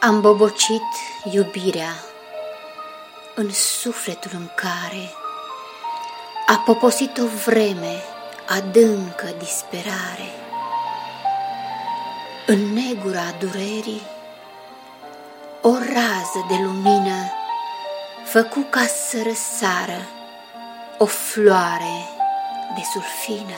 Am bobocit iubirea în sufletul în care a poposit o vreme adâncă disperare. În negura durerii o rază de lumină făcu ca să răsară o floare de sulfină.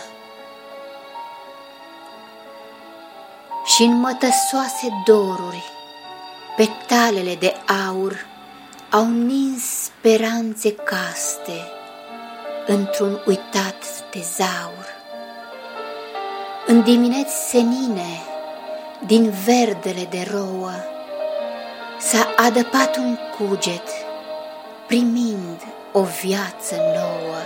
Și în mătăsoase doruri petalele de aur au nins speranțe caste într-un uitat tezaur. În dimineți senine, din verdele de rouă, s-a adăpat un cuget, primind o viață nouă.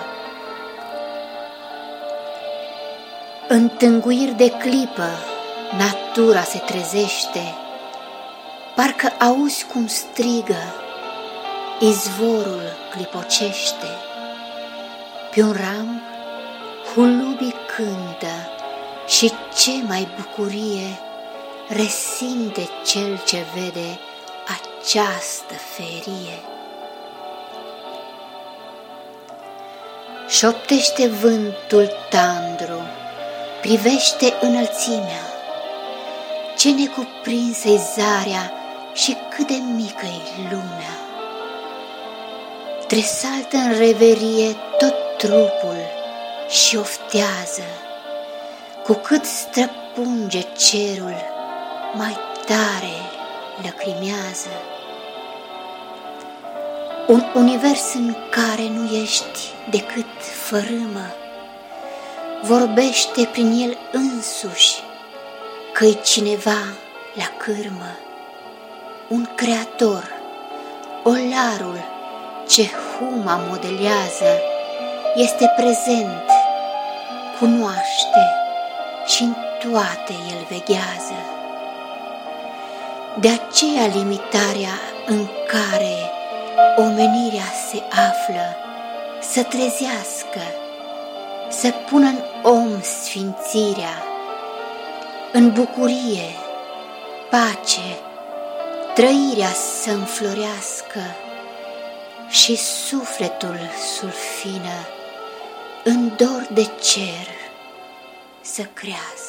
În tânguiri de clipă, natura se trezește, parcă auzi cum strigă, izvorul clipocește. Pe un ram, hulubii cântă și ce mai bucurie resimte cel ce vede această ferie. Șoptește vântul tandru, privește înălțimea, ce necuprinsă-i zarea și cât de mică-i lumea. Tresaltă în reverie tot trupul și oftează, cu cât străpunge cerul, mai tare lăcrimează. Un univers în care nu ești decât fărâmă, vorbește prin el însuși că-i cineva la cârmă. Un creator, olarul ce huma modelează, este prezent, cunoaște și în toate el veghează. De aceea limitarea în care omenirea se află să trezească, să pună în om sfințirea, în bucurie, pace, trăirea să înflorească și sufletul sulfină în dor de cer să crească.